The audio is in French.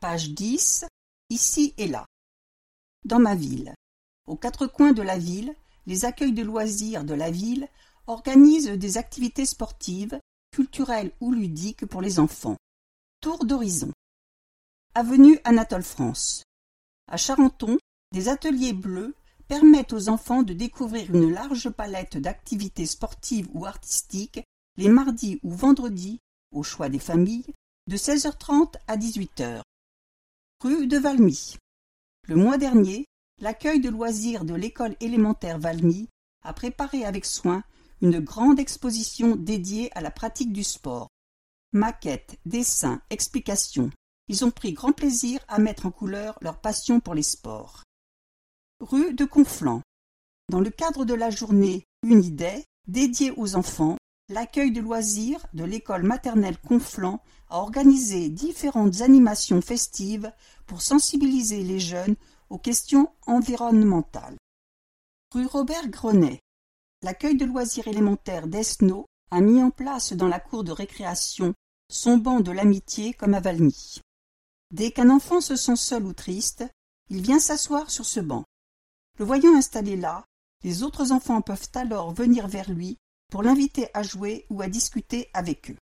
Page 10, ici et là. Dans ma ville. Aux quatre coins de la ville, les accueils de loisirs de la ville organisent des activités sportives, culturelles ou ludiques pour les enfants. Tour d'horizon. Avenue Anatole France. À Charenton, des ateliers bleus permettent aux enfants de découvrir une large palette d'activités sportives ou artistiques les mardis ou vendredis, au choix des familles, de 16h30 à 18h. Rue de Valmy. Le mois dernier, l'accueil de loisirs de l'école élémentaire Valmy a préparé avec soin une grande exposition dédiée à la pratique du sport. Maquettes, dessins, explications. Ils ont pris grand plaisir à mettre en couleur leur passion pour les sports. Rue de Conflans. Dans le cadre de la journée Uniday, dédiée aux enfants, l'accueil de loisirs de l'école maternelle Conflans a organisé différentes animations festives pour sensibiliser les jeunes aux questions environnementales. Rue Robert Grenet. L'accueil de loisirs élémentaires d'Esnault a mis en place dans la cour de récréation son banc de l'amitié comme à Valmy. Dès qu'un enfant se sent seul ou triste, il vient s'asseoir sur ce banc. Le voyant installé là, les autres enfants peuvent alors venir vers lui pour l'inviter à jouer ou à discuter avec eux.